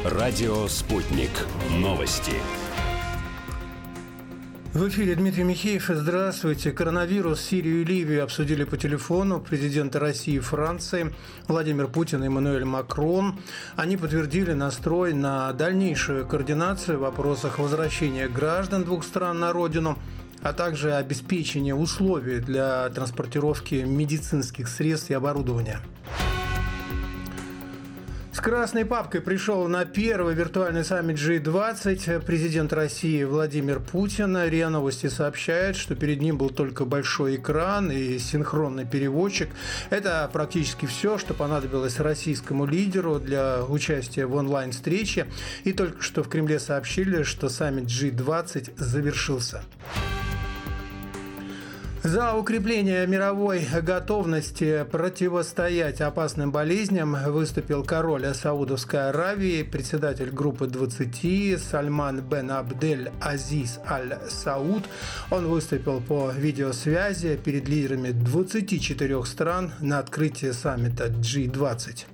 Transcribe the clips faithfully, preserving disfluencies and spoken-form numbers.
Радио «Спутник». Новости. В эфире Дмитрий Михеев. Здравствуйте. Коронавирус, Сирию и Ливию обсудили по телефону президенты России и Франции Владимир Путин и Эммануэль Макрон. Они подтвердили настрой на дальнейшую координацию в вопросах возвращения граждан двух стран на родину, а также обеспечения условий для транспортировки медицинских средств и оборудования. С красной папкой пришел на первый виртуальный саммит джи двадцать президент России Владимир Путин. РИА Новости сообщает, что перед ним был только большой экран и синхронный переводчик. Это практически все, что понадобилось российскому лидеру для участия в онлайн-встрече. И только что в Кремле сообщили, что саммит джи двадцать завершился. За укрепление мировой готовности противостоять опасным болезням выступил король Саудовской Аравии, председатель группы двадцати Сальман бен Абдель Азиз Аль Сауд. Он выступил по видеосвязи перед лидерами двадцати четырёх стран на открытии саммита джи двадцать.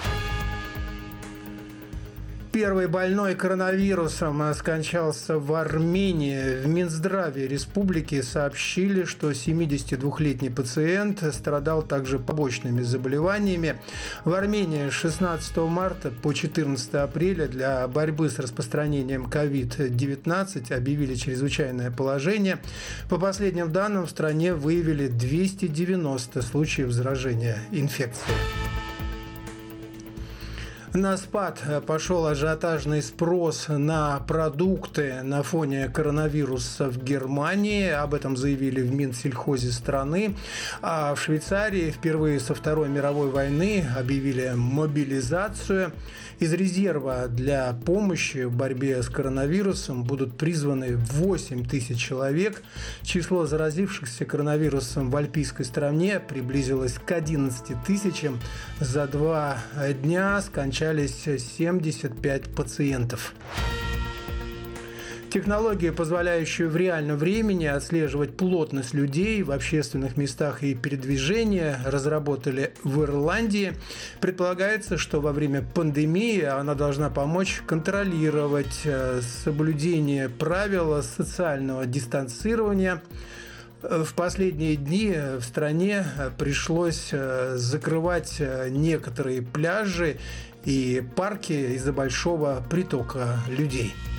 Первый больной коронавирусом скончался в Армении. В Минздраве республики сообщили, что семидесятидвухлетний пациент страдал также побочными заболеваниями. В Армении с шестнадцатого марта по четырнадцатое апреля для борьбы с распространением ковид девятнадцать объявили чрезвычайное положение. По последним данным, в стране выявили двести девяносто случаев заражения инфекцией. На спад пошел ажиотажный спрос на продукты на фоне коронавируса в Германии. Об этом заявили в Минсельхозе страны. А в Швейцарии впервые со Второй мировой войны объявили мобилизацию. Из резерва для помощи в борьбе с коронавирусом будут призваны восемь тысяч человек. Число заразившихся коронавирусом в альпийской стране приблизилось к одиннадцати тысячам. За два дня скончались семьдесят пять пациентов. Технологию, позволяющую в реальном времени отслеживать плотность людей в общественных местах и передвижения, разработали в Ирландии. Предполагается, что во время пандемии она должна помочь контролировать соблюдение правил социального дистанцирования. В последние дни в стране пришлось закрывать некоторые пляжи и парки из-за большого притока людей.